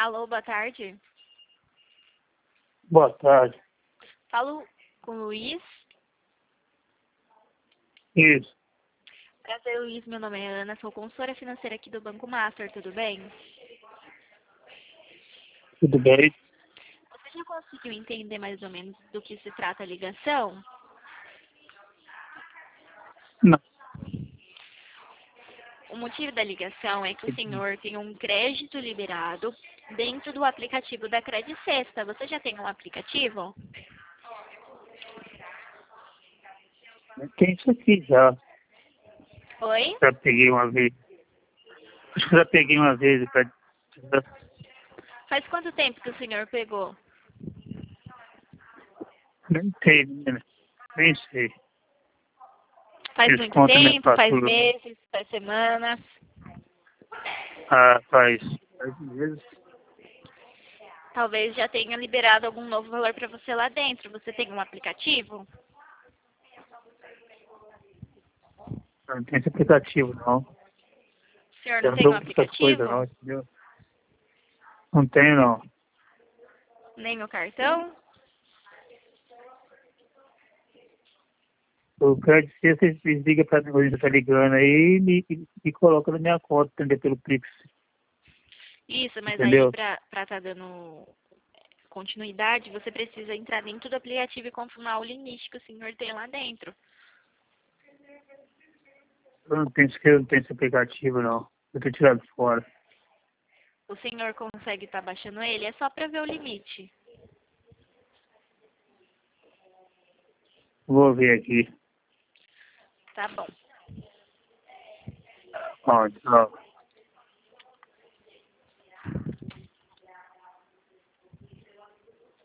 Alô, boa tarde. Boa tarde. Falo com o Luiz. Isso, Prazer, Luiz. Meu nome é Ana, sou consultora financeira aqui do Banco Master, tudo bem? tudo bem? Você já conseguiu entender mais ou menos do que se trata a ligação? Não, O motivo da ligação é que o senhor tem um crédito liberado dentro do aplicativo da Credit Sexta. Você já tem um aplicativo? tem isso aqui já. Oi? Já peguei uma vez. Acho que já peguei uma vez. Faz quanto tempo que o senhor pegou? Nem sei, menina. Nem sei. Faz muito Desconto minha tempo? Faz fatura. meses? Faz semanas? Ah, faz meses. Talvez já tenha liberado algum novo valor para você lá dentro. Você tem um aplicativo? Não tem esse aplicativo, não. O senhor Eu não não tem um dou essas coisas, aplicativo? não, entendeu? Não tenho, não. Nem o cartão? Eu quero dizer, vocês ligam pra mim, você tá ligando aí e coloca na minha conta, entendeu? Pelo Pix, Isso, mas aí entendeu? para estar dando continuidade, você precisa entrar dentro do aplicativo e confirmar o limite que o senhor tem lá dentro. Eu não tenho esse aplicativo, não. Eu tô tirado fora. O senhor consegue estar baixando ele? É só para ver o limite. Vou ver aqui. Tá bom. Ó, tchau.